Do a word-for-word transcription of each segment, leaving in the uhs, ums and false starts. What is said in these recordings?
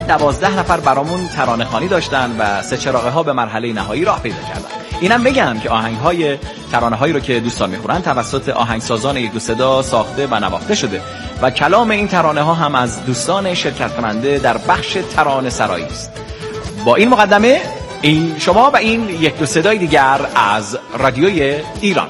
دوازده نفر برامون ترانه خوانی داشتن و سه چراغه ها به مرحله نهایی راه پیدا کردن. اینم بگم که آهنگ های ترانه هایی رو که دوستان میخورن توسط آهنگسازان یک دو صدا ساخته و نواخته شده و کلام این ترانه ها هم از دوستان شرکت کننده در بخش ترانه سرایی است. با این مقدمه این شما و این یک دو صدای دیگر از رادیوی ایران.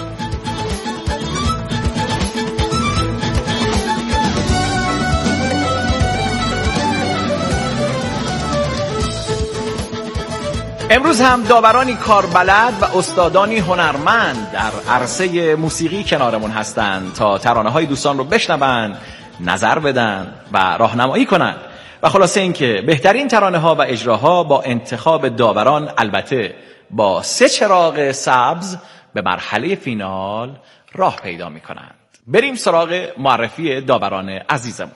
امروز هم داورانی کاربلد و استادانی هنرمند در عرصه موسیقی کنارمون هستند تا ترانه‌های دوستان رو بشنون، نظر بدن و راهنمایی کنن و خلاصه این که بهترین ترانه‌ها و اجراها با انتخاب داوران، البته با سه چراغ سبز، به مرحله فینال راه پیدا می‌کنند. بریم سراغ معرفی داوران عزیزمون.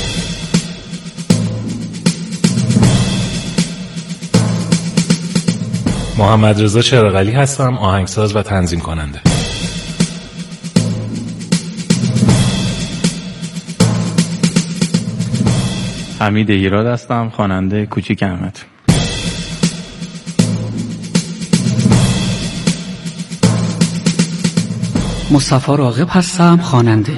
محمد رضا چراغعلی هستم، آهنگساز و تنظیم کننده. حمید ایراد هستم، خواننده کوچیک احمد. مصطفی راغب هستم، خواننده.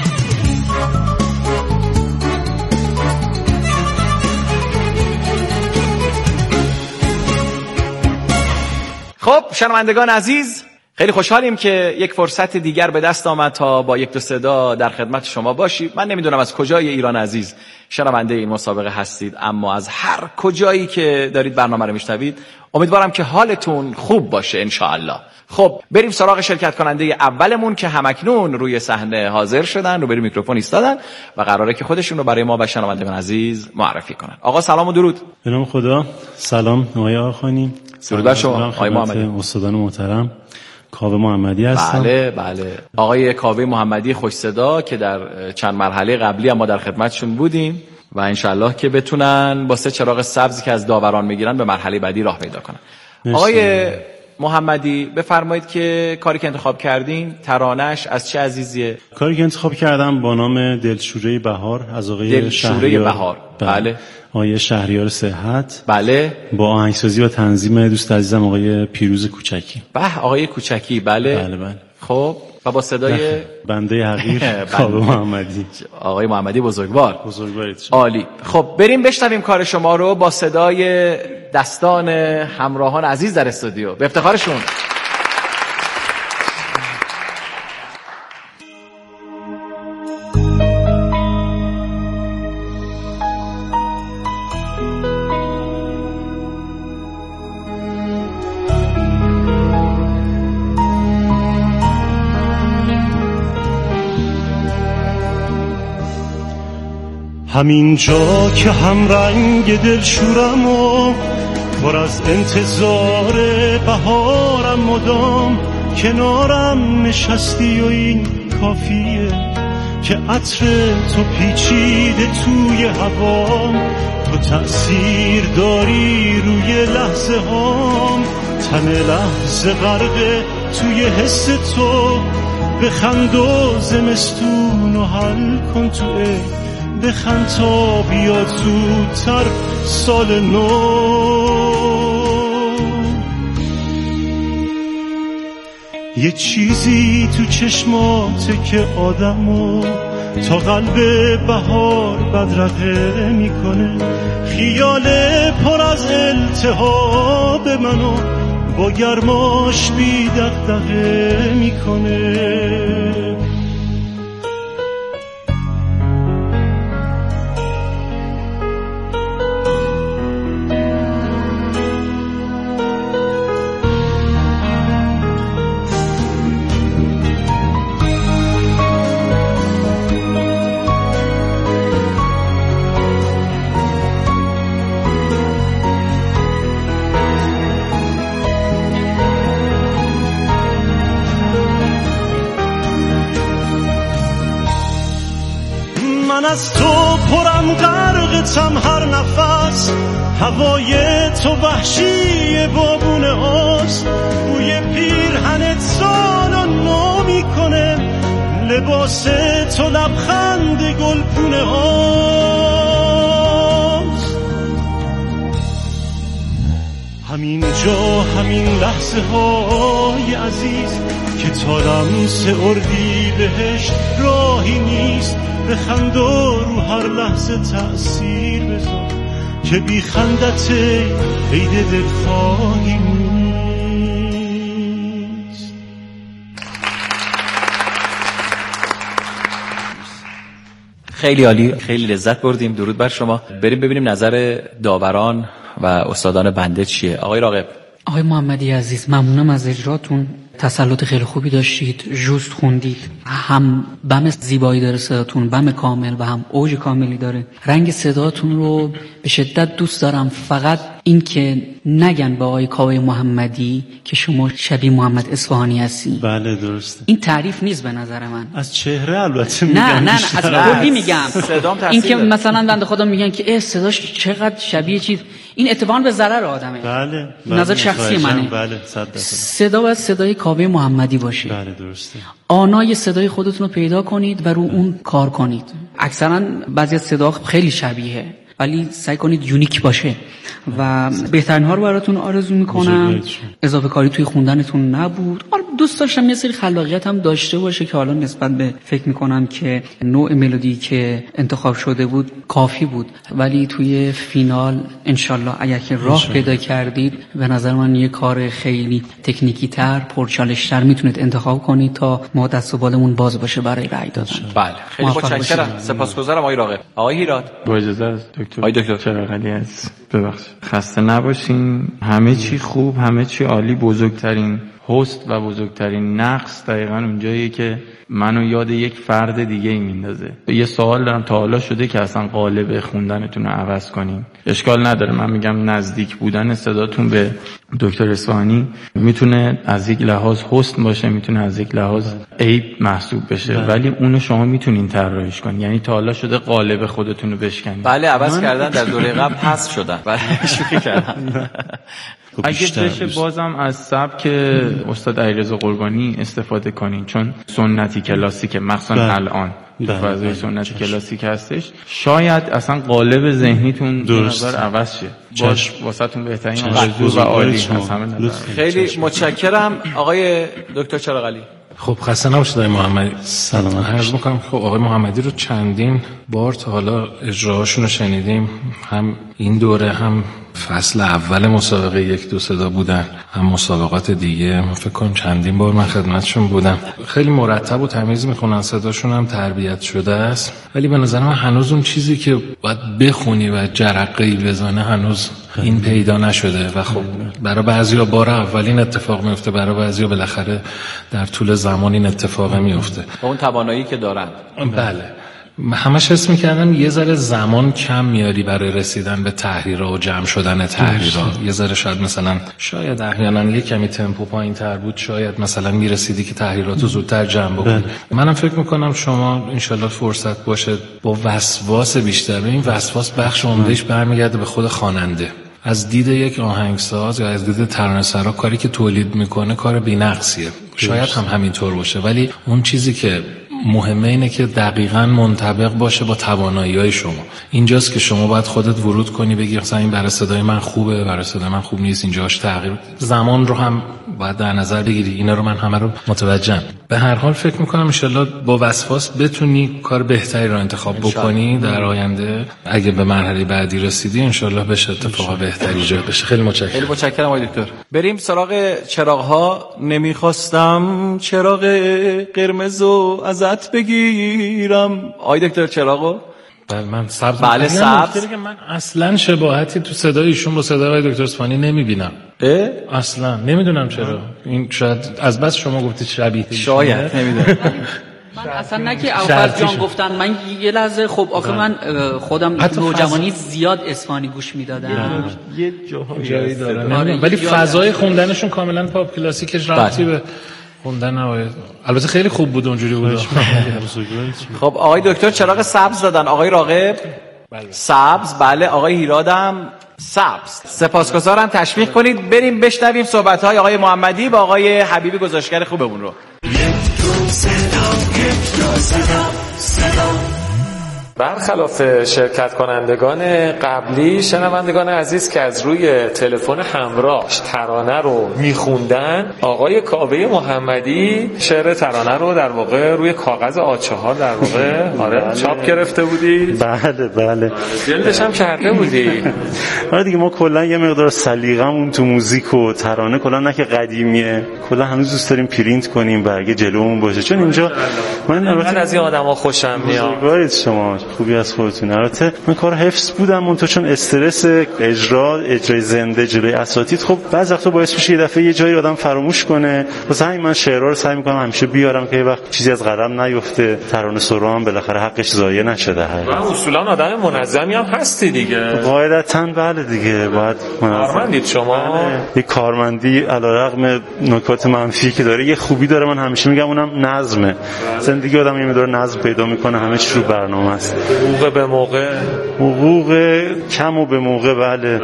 خب شنوندگان عزیز، خیلی خوشحالیم که یک فرصت دیگر به دست آمد تا با یک دو صدا در خدمت شما باشیم. من نمیدونم از کجای ایران عزیز شنونده این مسابقه هستید، اما از هر کجایی که دارید برنامه رو میشنوید امیدوارم که حالتون خوب باشه انشاءالله. خب بریم سراغ شرکت کننده اولمون که همکنون روی صحنه حاضر شدن، رو بریم میکروفون ایستادن و قراره که خودشون رو برای ما و شنوندگان عزیز معرفی کنن. آقا سلام و درود. به نام خدا. سلام آقای آخانی. درود بر شما آقای محمدی. استادان محترم، کاوه محمدی هستم. بله بله آقای کاوه محمدی خوش صدا که در چند مرحله قبلی هم ما در خدمتشون بودیم و انشالله که بتونن با سه چراغ سبزی که از داوران میگیرن به مرحله بعدی راه پیدا کنن. آقای محمدی بفرمایید که کاری که انتخاب کردین ترانه‌اش از چه عزیزیه؟ کاری که انتخاب کردم با نام دلشوره بهار از آقای شهریار بهار. بله. آقای شهریار صحت. بله. با آهنگسازی و تنظیم دوست عزیزم آقای پیروز کوچکی. به آقای کوچکی. بله. بله بله. خب و با صدای بنده حقیر کاوه محمدی. آقای محمدی بزرگوار. بزرگوارید. عالی. خب بریم بشنویم کار شما رو با صدای دستان همراهان عزیز در استودیو. به افتخارشون. همین جا که هم رنگ دلشورم و پر از انتظار بهارم مدام کنارم نشستی و این کافیه که عطر تو پیچیده توی هوام، تو تأثیر داری روی لحظه هام، تن لحظه غرقه توی حس تو، بخند و زمستون و حل کن تو بخند تا بیاد زودتر سال نو. یه چیزی تو چشماته که آدمو تا قلب بهار بدرقه میکنه، خیال پر از التهاب منو با گرماش بی دغدغه میکنه. من از تو پرم غرقتم هر نفس، هوای تو وحشی بابونه هاست، بوی پیرهنت سالو نو میکنه، لباس تو لبخند گلپونه هاست. کجا همین لحظه های عزیز که تا لمس اردی بهش راهی نیست. بخند و رو هر لحظه تأثیر بذار که بی خندت عید دلخواهی نیست. خیلی عالی، خیلی لذت بردیم. درود بر شما. بریم ببینیم نظر داوران و استادان بنده چیه. آقای راغب. آقای محمدی عزیز، ممنونم از اجراتون. تسلط خیلی خوبی داشتید، جوست خوندید، هم بم زیبایی داره صداتون، بم کامل و هم اوج کاملی داره. رنگ صداتون رو به شدت دوست دارم. فقط این که نگن به آقای کاوه محمدی که شما شبیه محمد اصفهانی هستی. بله درسته. این تعریف نیست به نظر من. از چهره البته میگم. نه نه نه از کلی میگم. این که داره. مثلا بنده خدا میگن که اه صداش چقدر شبیه چیز، این اتفاقا به ضرر آدمه. بله. بله نظر شخصی منه. بله صد درصد. صدا باید صدای کاوه محمدی باشه. بله درسته. آنای صدای خودتون رو پیدا کنید و رو اون کار کنید. اکثرا بعضی از صدا خیلی شبیه ولی سعی کنید یونیک باشه و بهترین ها رو براتون آرزو میکنم. اضافه کاری توی خوندنتون نبود. دوست داشتم یه سری خلاقیت هم داشته باشه که حالا نسبت به فکر میکنم که نوع ملودی که انتخاب شده بود کافی بود، ولی توی فینال انشالله اگر که راه پیدا کردید به نظر من یه کار خیلی تکنیکی تر پرچالش تر میتونید انتخاب کنید تا ما دست و بالمون باز باشه برای رأی دادن. بله خیلی متشکرم، سپاسگزارم آقای راغب. آقای هیراد. با اجازه از دکتر آقای دکتر چراغلی از ببخشید خسته نباشین. همه چی خوب، همه چی عالی. بزرگترین هست و بزرگترین نقص دقیقاً اونجاییه که منو یاد یک فرد دیگه ای میندازه. یه سوال دارم، تا حالا شده که اصلا قالب خوندنتون رو عوض کنین؟ اشکال نداره، من میگم نزدیک بودن صداتون به دکتر اصفهانی میتونه از یک لحاظ حسن باشه، میتونه از یک لحاظ عیب محسوب بشه، بله. ولی اونو شما میتونین طراحیش کنین. یعنی تا حالا شده قالب خودتون رو بشکنین؟ بله عوض کردن، در دوره قبل حذف شدن. بله شوخی کردن. اگه بشه بازم از سبک استاد علیرضا قربانی استفاده کنین، چون سنتی کلاسیک مخصوصا بله. الان فضای سنتی کلاسیک هستش، شاید اصلا قالب ذهنیتون نظر عوض شه. باش واسهتون بهترین آرزو و عالی هست. خیلی متشکرم آقای دکتر چراغلی. خب خسته نباشید آقای محمدی. سلام عرض می‌کنم خب آقای محمدی رو چندین بار تا حالا اجراهاشون رو شنیدیم، هم این دوره هم فصل اول مسابقه یک دو صدا بودن، هم مسابقات دیگه. من فکر کنم چندین بار من خدمتشون بودم. خیلی مرتب و تمیز میخونن، صداشون هم تربیت شده است، ولی به نظر من هنوز اون چیزی که باید بخونی و جرقه‌ای بزنه هنوز این پیدا نشده و خب برای بعضیا بار اولین اتفاق میفته، برای بعضیا بالاخره در طول زمان این اتفاق میفته با اون توانایی که دارن. بله همش حس میکردم یه ذره زمان کم میاری برای رسیدن به تحریرها و جمع شدن تحریرها. یه ذره شاید مثلا شاید احیانا یه کمی تمپو پایین تر بود، شاید مثلا میرسیدی که تحریراتو زودتر جمع بکنی. منم فکر میکنم شما انشالله فرصت باشه با وسواس بیشتر. این وسواس بخش عمدهش برمیگرده به خود خواننده. از دید یک آهنگساز یا از دید ترانه‌سرا کاری که تولید میکنه کار بی‌نقصیه، شاید هم همینطور باشه، ولی اون چیزی که مهمه اینه که دقیقاً منطبق باشه با توانایی‌های شما. اینجاست که شما باید خودت ورود کنی بگی مثلا این برای صدای من خوبه، برای صدای من خوب نیست، اینجاش تغییر. زمان رو هم باید در نظر بگیری. اینا رو من همه رو متوجهم. به هر حال فکر می‌کنم ان شاءالله با وسواس بتونی کار بهتری رو انتخاب بکنی در آینده. اگه به مرحله بعدی رسیدی ان شاءالله بشه اتفاق بهتری ایجاد بشه. خیلی متشکرم. خیلی متشکرم آقای دکتر. بریم سراغ چراغ‌ها. نمیخواستم چراغ قرمزو ازت بگیرم. آقای دکتر چراغو؟ بله من سبز. بله سبز. من اصلا شباهتی تو صدای ایشون با صدای آقای دکتر اصفهانی نمیبینم. اه؟ اصلا نمیدونم چرا. این شاید از بس شما گفتید شبیه. شاید نمیدونم. من اصلا نه که اوفاز جان گفتن، من یه لحظه خب آخه من خودم نوجوانی زیاد اصفهانی گوش میدادم. یه جایی داره ولی فضای خوندنشون کاملا پاپ کلاسیکش ربطی به خوندن نباید. البته خیلی خوب بود اونجوری بود. خب آقای دکتر چراغ سبز دادن. آقای راغب سبز. بله آقای هیرادم سبز. سپاسگزارم، تشویق کنید. بریم بشنویم صحبت‌های آقای محمدی با آقای حبیبی گزارشگر خوبمون رو. برخلاف شرکت کنندگان قبلی، شنوندگان عزیز که از روی تلفن همراه ترانه رو میخوندن، آقای کاوه محمدی شعر ترانه رو در واقع روی کاغذ آ چهار در واقع آره چاپ گرفته بودی؟ بله بله جلدش هم کرده بودی. آره دیگه، ما کلا یه مقدار سلیقه‌مون تو موزیک و ترانه کلا نه که قدیمیه، کلا هنوز دوست داریم پرینت کنیم برگه جلومون باشه، چون اینجا من البته از این آدما خوشم میاد. بگید شما خوبی از خودتون. البته من کار حفظ بودم، من تو چون استرس اجرا اجرای زنده جلوی اساتید خب بعضی وقتا باعث میشه یه دفعه یه جایی آدم فراموش کنه. واسه همین من شعرها رو سعی میکنم همیشه بیارم که یه وقت چیزی از قلم نیفته، ترانه سرا هم بالاخره حقش ضایع نشه. و اصولا آدم منظمی هم هستی دیگه. قاعدتاً بله دیگه، باید کارمندید شما. یه کارمندی علیرغم نکات منفی که داره یه خوبی داره، من همیشه میگم اونم نظمه. زندگی آدم یه مقدار نظم پیدا میکنه، همه چی رو برنامه است. حقوق به موقع، حقوق کم و به موقع، بله.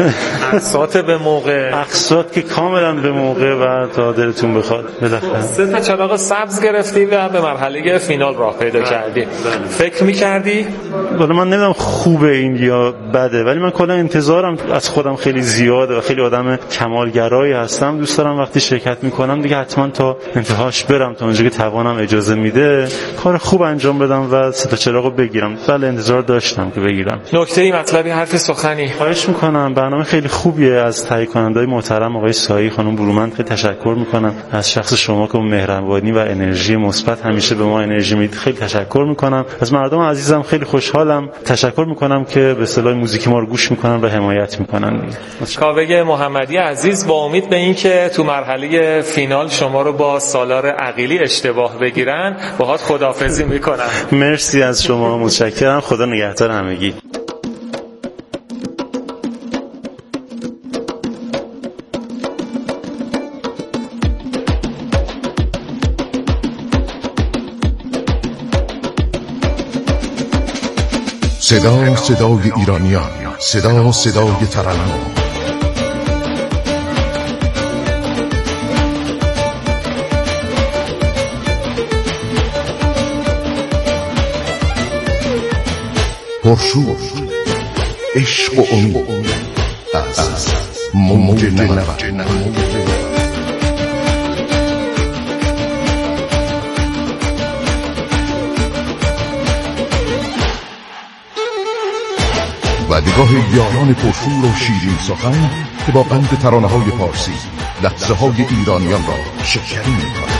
اقساط به موقع، اقساط که کاملا به موقع و تا دلتون بخواد. بالاخره سه تا چراغ سبز گرفتی و به مرحله فینال راه پیدا کردی. فکر می‌کردی؟ والا من نمیدونم خوبه این یا بده، ولی من کلا انتظارم از خودم خیلی زیاده و خیلی آدم کمالگرایی هستم. دوست دارم وقتی شرکت میکنم دیگه حتما تا انتهاش برم، تا اونجایی که توانم اجازه میده کار خوب انجام بدم و سه تا چراغو بگیرم. ولی انتظار داشتم که بگیرم. نکته‌ای، مطلبی، حرف سخنی؟ خواهش میکنم. برنامه خیلی خوبیه. از تهیه کننده‌های محترم آقای سایی، خانم برومند خیلی تشکر میکنم. از شخص شما که مهربانی و انرژی مثبت همیشه به ما انرژی میدید خیلی تشکر میکنم. از مردم عزیزم خیلی خوشحالم. تشکر میکنم که به اصطلاح موزیک ما رو گوش میکنن و حمایت میکنن. کاوه محمدی عزیز، با امید به این که تو مرحله فینال شما رو با سالار عقیلی اشتباه بگیرن، باهات خداحافظی میکنم. مرسی از شما، متشکرم. خدا نگهدار همگی. صدا صدای ایرانیان، صدا صدای ترنم. پرشور، عشق و امید از موج نود. و نگاه یاران پرشور و شیرین سخن که با قند ترانه‌های پارسی لحظه های ایرانیان را شکری می‌کنند.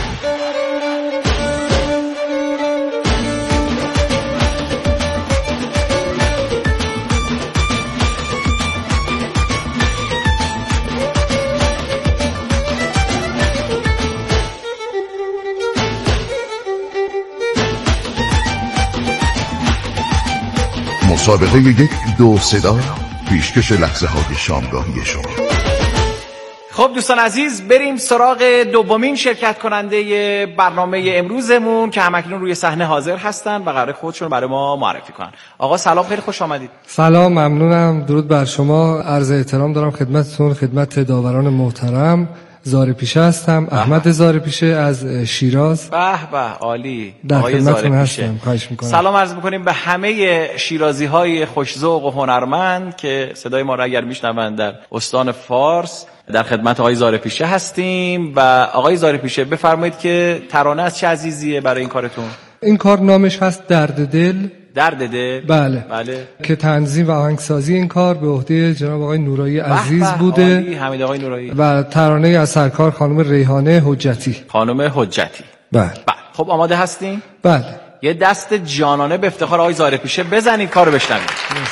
مسابقه یک دو صدا، پیشکش لحظه های شامگاهی شما. خب دوستان عزیز، بریم سراغ دومین شرکت کننده برنامه امروزمون که همکنون روی صحنه حاضر هستن و قراره خودشون برای ما معرفی کنن. آقا سلام، خیلی خوش آمدید. سلام، ممنونم. درود بر شما. عرض احترام دارم خدمتتون، خدمت داوران محترم. زارپیشه هستم، احمد زارپیشه از شیراز. به به، عالی. در خدمتتون هستم. خواهش میکنم. سلام عرض میکنیم به همه شیرازی های خوش‌ذوق و هنرمند که صدای ما را اگر میشنوند در استان فارس. در خدمت آقای زارپیشه هستیم و آقای زارپیشه بفرمایید که ترانه از چه عزیزیه برای این کارتون؟ این کار نامش هست درد دل. درد دل؟ بله. بله. که تنظیم و آهنگسازی این کار به عهده جناب آقای نورایی عزیز بوده. عالی، حمید آقای نورایی. و ترانه از سرکار خانم ریحانه حجتی. خانم حجتی. بله. بله. خب آماده هستین؟ بله. یه دست جانانه به افتخار آقای زارپیشه بزنید، کارو بشنوید.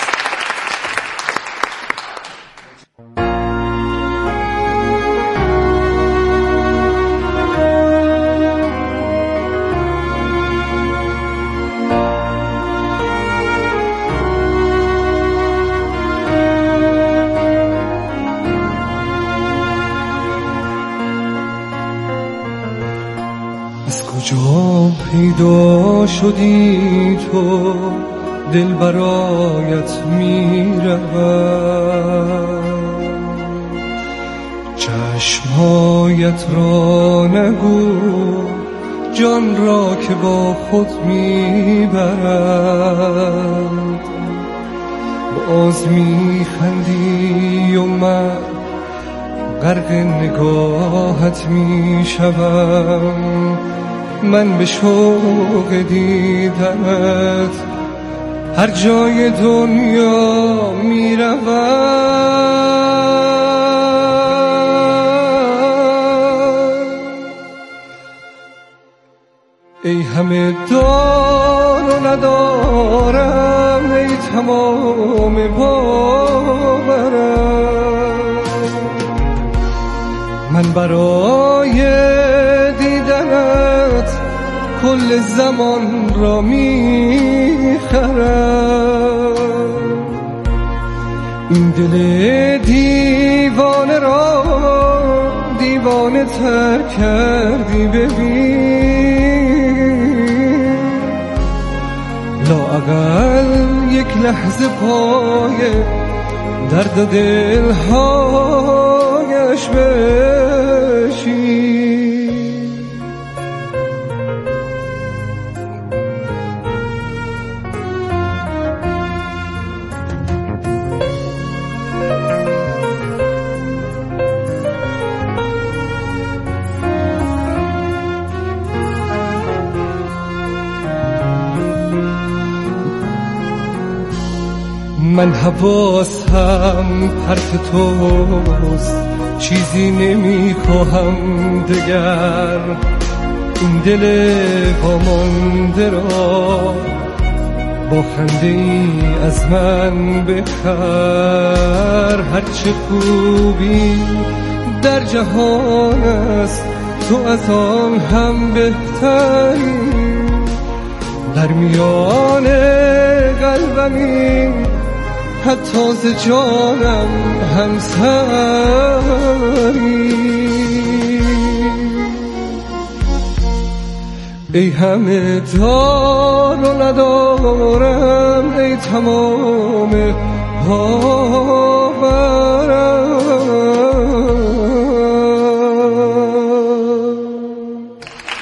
کجا پیدا شدی تو، دل برایت میرود، چشمهایت را نگو جان را که با خود میبرد. باز میخندی و من غرق نگاهت میشوم. من به شوق دیدنت هر جای دنیا میروم. ای همه دار و ندارم، ای تمام باورم، من برای دیدنت کل زمان را میخرم. این دل دیوانه را دیوانه تر کردی، ببین لااقل یک لحظه پای درد و دلهایش بشین. من حواسم پرت توست، چیزی نمی خواهم دگر. این دل وامانده را با خنده ای از من بخر. هرچه خوبی در جهان است تو از آن هم بهتری. در میان قلبمی حتی ز جانم همسری. ای همه دار و ندارم، ای تمام باورم.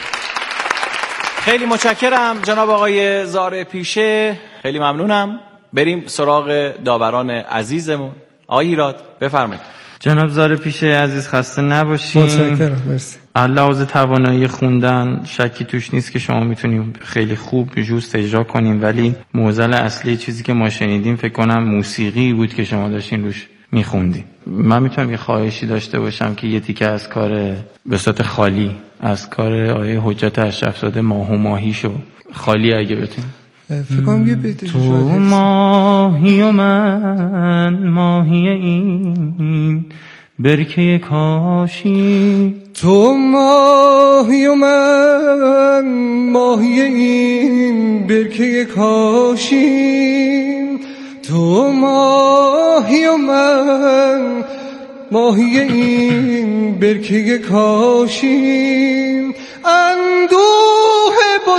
خیلی متشکرم جناب آقای زاره پیشه، خیلی ممنونم. بریم سراغ داوران عزیزمون. آقای هیراد بفرمایید. جناب زاره پیشه عزیز خسته نباشین. متشکرم، مرسی. علاوه توانایی خوندن شکی توش نیست که شما میتونیم خیلی خوب جوست اجرا کنیم، ولی معضل اصلی چیزی که ما شنیدیم فکر کنم موسیقی بود که شما داشتین روش میخوندین. من میتونم یه خواهشی داشته باشم که یه تیکه از کار به صورت خالی از کار آیه حجت اشرفزاده ماه و ماهیشو خالی اگه بتونیم. فکر کنم یه بیتی تو ماهی و من ماهی این برکه کاشی. تو ماهی و من ماهی این برکه کاشی. تو ماهی و من ماهی این برکه کاشی. اندوه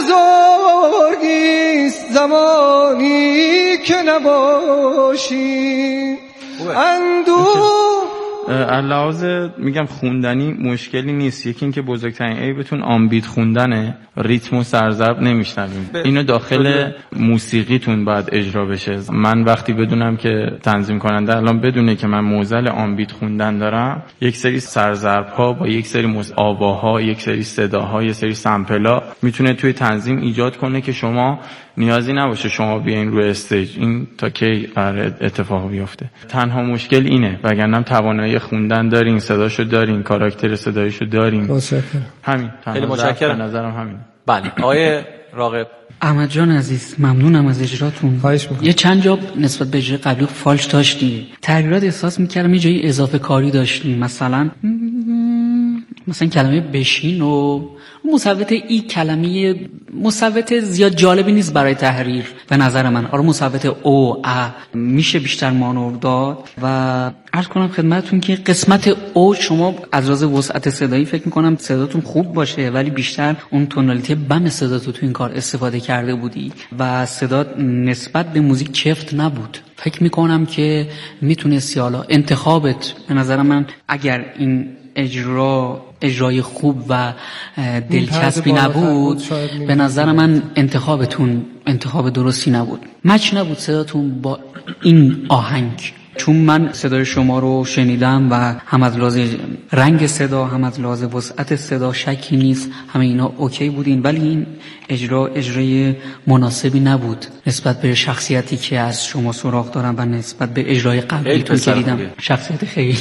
بزرگیست زمانی که نباشی. اندوه علاوه میگم خوندنی مشکلی نیست. یکی این که بزرگترین عیبتون آنبیت خوندنه، ریتم و سرضرب نمیشنویم. اینو داخل موسیقیتون باید اجرا بشه. من وقتی بدونم که تنظیم کننده الان بدونه که من معضل آنبیت خوندن دارم، یک سری سرضرب ها با یک سری آواها، یک سری صداها، یک سری سمپلا میتونه توی تنظیم ایجاد کنه که شما نیازی نباشه شما بیاین روی استیج. این تا کی قرار اتفاق بیفته. تنها مشکل اینه، وگرنه توانایی خوندن دارین، صداشو دارین، کاراکتر صدایشو دارین. متشکرم. همین. خیلی متشکرم. به نظرم همین. بله آقای راغب. احمد جان عزیز ممنونم از اجراتون. خواهش می‌کنم. یه چند جا نسبت به اجرای قبلی فالش داشتیم. تغییرات احساس می‌کردم یه جایی اضافه کاری داشتیم. مثلا مثلا کلمه بشین و مصوت ای کلمه مصوت زیاد جالبی نیست برای تحریر به نظر من. آره مصوت او ا میشه بیشتر مانور داد. و عرض کنم خدمتتون که قسمت او شما از راز وسعت صدایی فکر میکنم صداتون خوب باشه، ولی بیشتر اون تونالیته بم صداتو تو این کار استفاده کرده بودی و صدات نسبت به موزیک چفت نبود. فکر میکنم که میتونستی حالا انتخابت به نظر من اگر این اجرا اجرای خوب و دلچسبی نبود، به نظر من انتخابتون انتخاب درستی نبود. مچ نبود صداتون با این آهنگ، چون من صدای شما رو شنیدم و هم از لحاظ رنگ صدا هم از لحاظ وسعت صدا شکی نیست، همه اینا اوکی بودین، ولی این اجرا اجرای مناسبی نبود نسبت به شخصیتی که از شما سراغ دارم و نسبت به اجرای قبلیتون که دیدم. شخصیت خیلی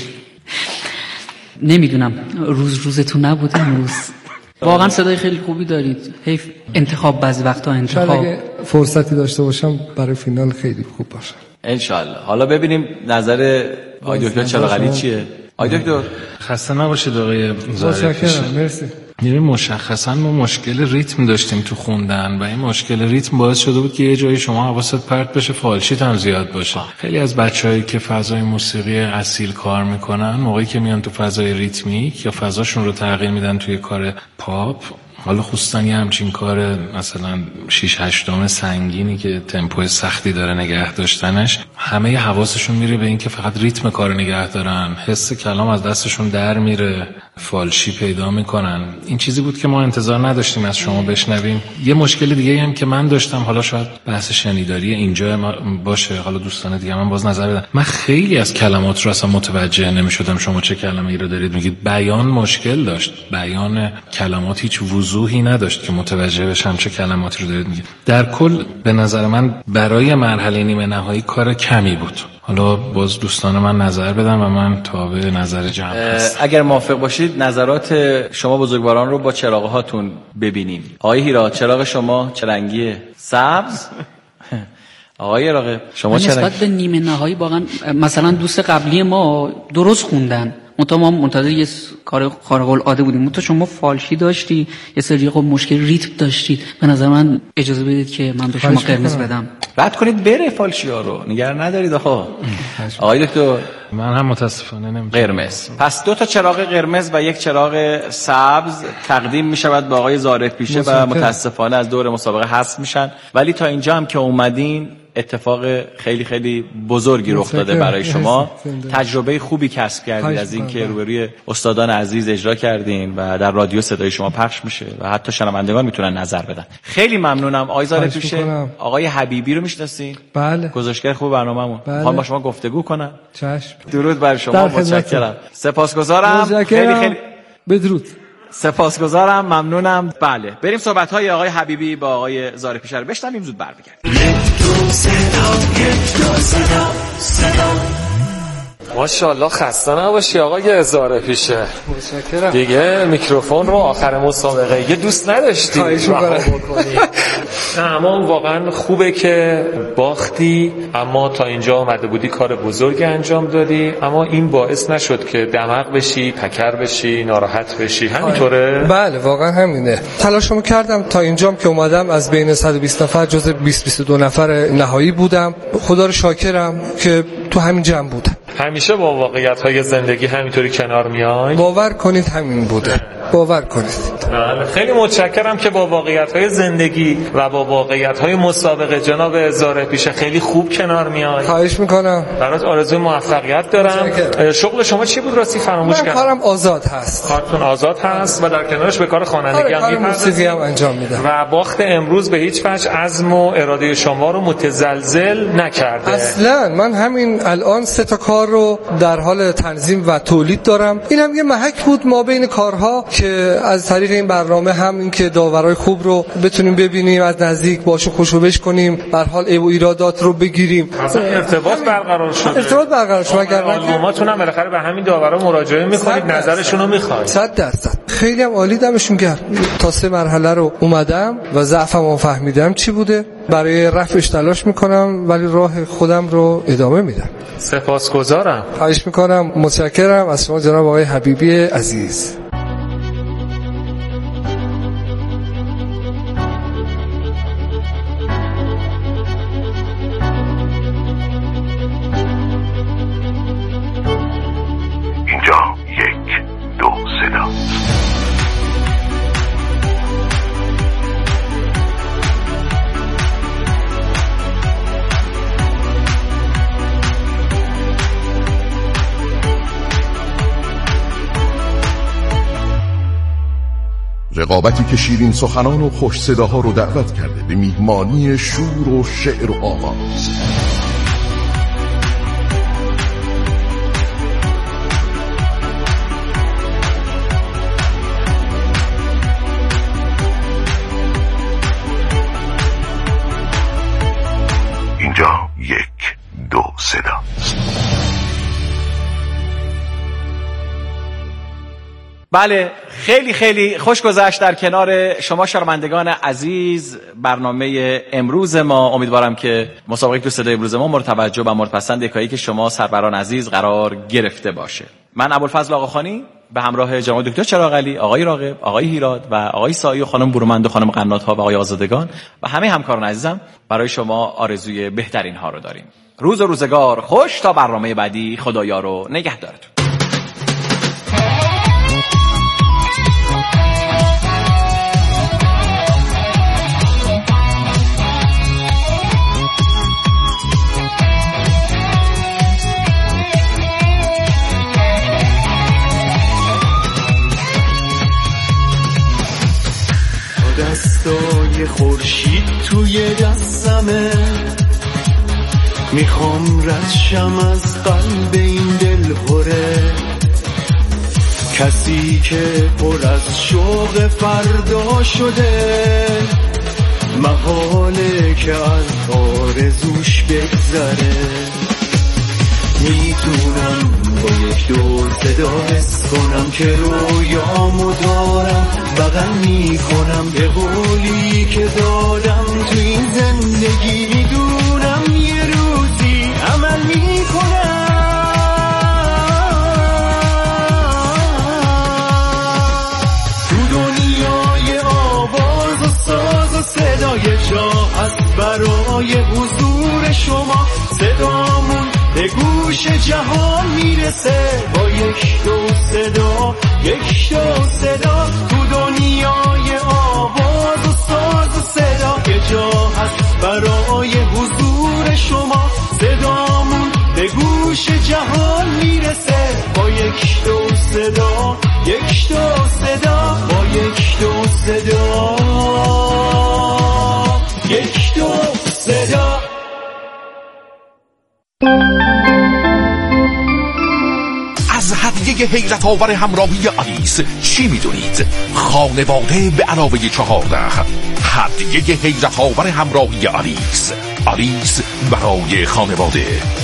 نمیدونم، روز روزتون نبود امروز. واقعا صدای خیلی خوبی دارید، حیف انتخاب بعضی وقتا انتخاب. اگه فرصتی داشته باشم برای فینال خیلی خوب باشه انشالله. حالا ببینیم نظر آقای دکتر چراغعلی چیه. آقای دکتر خسته نباشید آقای زاهد پیشه. مرسی. یعنی مشخصا ما مشکل ریتم داشتیم تو خوندن و این مشکل ریتم باعث شده بود که یه جایی شما حواست پرت بشه، فالشیت هم زیاد باشه. خیلی از بچه‌هایی که فضای موسیقی اصیل کار میکنن موقعی که میان تو فضای ریتمیک یا فضاشون رو تغییر میدن توی کار پاپ، حالا خصوصا یه همچین کار مثلا شیش هشتم سنگینی که تمپو سختی داره نگه داشتنش، همه حواسشون میره به این که فقط ریتم کار نگه دارن، حس کلام از دستشون در میره، فالشی پیدا میکنن. این چیزی بود که ما انتظار نداشتیم از شما بشنویم. یه مشکل دیگه هم که من داشتم، حالا شاید بحث شنیداری اینجا باشه، حالا دوستان دیگه من باز نظر بدن، من خیلی از کلمات رو اصلا متوجه نمیشدم شما چه کلمه‌ای رو دارید میگید. بیان مشکل داشت، بیان کلمات هیچ وضوحی نداشت که متوجه بشم چه کلماتی رو دارید میگید. در کل به نظر من برای مرحله نیمه نهایی کار کمی بود. حالا باز دوستان من نظر بدن و من تابع نظر جمع هستم. اگر موافق باشید نظرات شما بزرگواران رو با چراغ هاتون ببینیم. آقای هیرا چراغ شما چه رنگیه؟ سبز؟ آقای راقب شما چه رنگ؟ نسبت به نیمه نهایی واقعا مثلا دوست قبلی ما درست خوندن، منتها ما منتظر یه کار خارق العاده بودیم، منتها شما فالشی داشتی، یه سری خب مشکل ریتم داشتید. به نظر من اجازه بدید که من به شما قرمز بدم. رد کنید بره فالشی ها رو، نگران ندارید. آخه آقای دکتر من هم متاسفانه نمیتونم. قرمز. پس دو تا چراغ قرمز و یک چراغ سبز تقدیم می شود به آقای زارع پیشه و متاسفانه از دور مسابقه حذف میشن. ولی تا اینجا هم که اومدین اتفاق خیلی خیلی بزرگی رخ داده برای شما. تجربه خوبی کسب کردید از اینکه روبروی استادان عزیز اجرا کردین و در رادیو صدای شما پخش میشه و حتی شنوندگان میتونن نظر بدن. خیلی ممنونم. آقای زارع پیشه، آقای حبیبی رو میشناسین؟ بله. گزارشگر خوب برنامه‌مون. میخوام با شما گفتگو کنم. چشم. درود بر شما، متشکرم. سپاسگزارم. خیلی خیلی بدرود. سپاسگزارم، ممنونم. بله بریم صحبت‌های آقای حبیبی با آقای زارع پیشه رو بشنویم، زود برمیگردیم. ماشاءالله خسته نباشی آقای زارع پیشه. متشکرم. دیگه میکروفون رو آخر مسابقه یه دوست نداشتی رها بکنی. اما واقعا خوبه که باختی، اما تا اینجا اومده بودی کار بزرگی انجام دادی، اما این باعث نشد که دمق بشی، پکر بشی، ناراحت بشی. همینطوره؟ بله واقعا همینه. تلاشمو کردم تا اینجام که اومدم از بین صد و بیست نفر جز بیست بیست و دو نفر نهایی بودم. خدا رو شاکرم که تو همین جمع بودم. همیشه با واقعیت‌های زندگی همینطوری کنار میای؟ باور کنید همین بوده. باور کنید. خیلی متشکرم که با واقعیت‌های زندگی و با واقعیت‌های مسابقه جناب زارع پیشه خیلی خوب کنار میای. خواهش میکنم. برات آرزوی موفقیت دارم. شغل شما چی بود راستی فراموش کردم؟ کارم آزاد هست. کارتون آزاد هست و در کنارش به کار خوانندگی هم میپردازید. موسیقی هم انجام میدم. و باخت امروز به هیچ وجه عزم و اراده شما رو متزلزل نکرده. اصلا من همین الان سه تا کار رو در حال تنظیم و تولید دارم. این هم یه محک بود ما بین کارها که از طریق این برنامه هم این که داورای خوب رو بتونیم ببینیم، از نزدیک باشون خوشوبش کنیم، به هر حال عیب و ایرادات رو بگیریم. اصلا ارتباط برقرار شده. ارتباط برقرار شده. اگر آلبوماتون هم بالاخره به همین داورا مراجعه می‌کنید، نظرشون رو می‌خواید. صد درصد. خیلی هم عالی دمشون گرم. تا سه مرحله رو اومدم و ضعفمو فهمیدم چی بوده. برای رفعش تلاش می‌کنم ولی راه خودم رو ادامه میدم. سپاسگزارم. خواهش می‌کنم. متشکرم از شما جناب آقای حبیبی عزیز. رقابتی که شیرین سخنان و خوش صداها رو دعوت کرده به میهمانی شور و شعر و آواز. اینجا یک دو صدا. بله، خیلی خیلی خوش گذشت در کنار شما شنوندگان عزیز. برنامه امروز ما، امیدوارم که مسابقه دو صدای امروز ما مورد توجه و مورد پسند یکایی که شما سروران عزیز قرار گرفته باشه. من ابوالفضل آقاخانی به همراه جناب دکتر چراغعلی، آقای راغب، آقای هیراد و آقای سایی و خانم برومند و خانم قنات‌ها و آقای آزادگان و همه همکاران عزیزم برای شما آرزوی بهترین ها رو داریم. روز و روزگار خوش تا برنامه بعدی. خدایا رو نگهدارتون. دستای خورشید توی دستمه، میخوام ردشم از قلب این دل هره، کسی که پر از شوق فردا شده، محاله که از آرزوش بگذره. میتونم با یک دور صدا حس کنم که رویامو دارم، بغل میکنم به قولی که دادم تو این زندگی، میدونم یه روزی عمل میکنم. تو دنیای آواز و ساز و صدای جا هست برای حضور شما، صدامون به گوش جهان میرسه با یک دو صدا، یک دو صدا. تو دنیای آواز و ساز و صدا یه جا هست برای حضور شما، صدامون به گوش جهان میرسه با یک دو صدا، یک دو صدا، با یک دو صدا، یک دو صدا. از هدیه حیرت آور همراهی آلیس چی میدونید؟ خانواده به علاوه چهارده. هدیه حیرت آور همراهی آلیس، آلیس برای خانواده.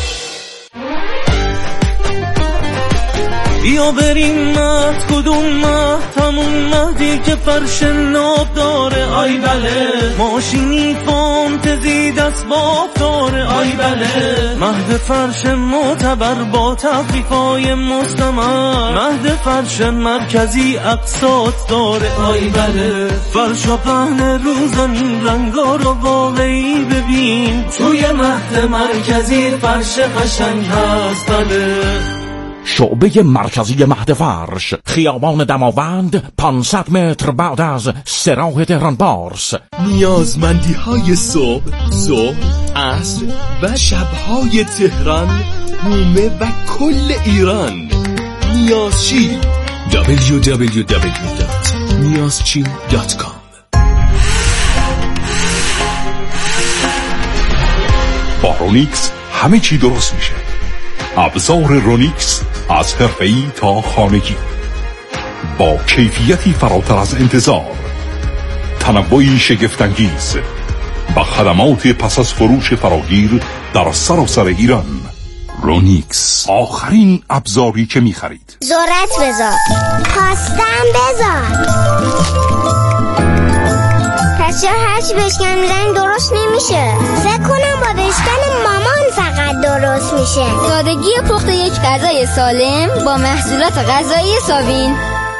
بیا بریم مهد، کدوم مهد؟ همون مهدی که فرش ناب داره. آی بله، ماشینی فانتزی دست باب داره. آی بله، مهد فرش معتبر با تخفیفای مستمر، مهد فرش مرکزی اقساط داره. آی بله، فرش و پهن روزانی رنگا رو واقعی ببین، توی مهد مرکزی فرش قشنگ هست. بله، شعبه مرکزی مهد فرش، خیابان دماوند، پانصد متر بعد از سراح تهران پارس. نیازمندی های صبح، ظهر، عصر و شبهای تهران، نیمه و کل ایران. نیازچی دبلیو دبلیو دبلیو دات نیازچی دات کام. با رونیکس همه چی درست میشه. ابزار رونیکس از حرفه‌ای تا خانگی، با کیفیتی فراتر از انتظار، تنوعی شگفت‌انگیز و خدمات پس از فروش فراگیر در سراسر ایران. رونیکس، آخرین ابزاری که می‌خرید. ذرت بذار، خواستم بذار. پس چرا هرچی بشکن میزنی درست نمیشه؟ فکر کنم با بشکن مامان فقط درست میشه. سادگی پخت یک غذای سالم با محصولات غذایی ساوین.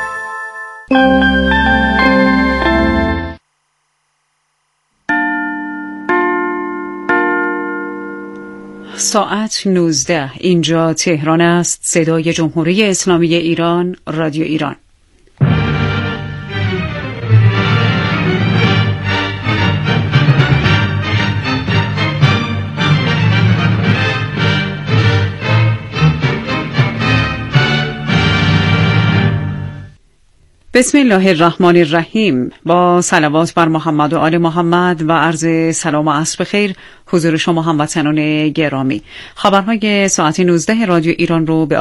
ساعت نوزده، اینجا تهران است. صدای جمهوری اسلامی ایران، رادیو ایران. بسم الله الرحمن الرحیم. با صلوات بر محمد و آل محمد و عرض سلام و عصر بخیر حضور شما هموطنان گرامی. خبرهای ساعت نوزده رادیو ایران رو به